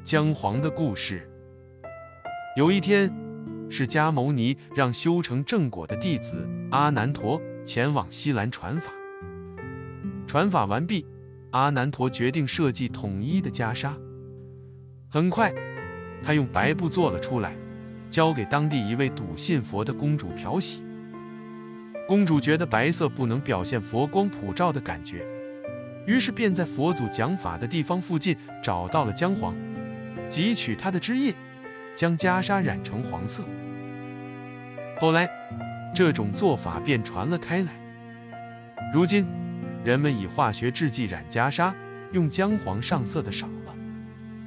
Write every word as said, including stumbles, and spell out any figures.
姜黄的故事。有一天，释迦牟尼让修成正果的弟子阿难陀前往西兰传法。传法完毕，阿难陀决定设计统一的袈裟。很快，他用白布做了出来，交给当地一位笃信佛的公主漂洗。公主觉得白色不能表现佛光普照的感觉，于是便在佛祖讲法的地方附近找到了姜黄，汲取它的汁液，将袈裟染成黄色。后来，这种做法便传了开来。如今，人们以化学制剂染袈裟，用姜黄上色的少了。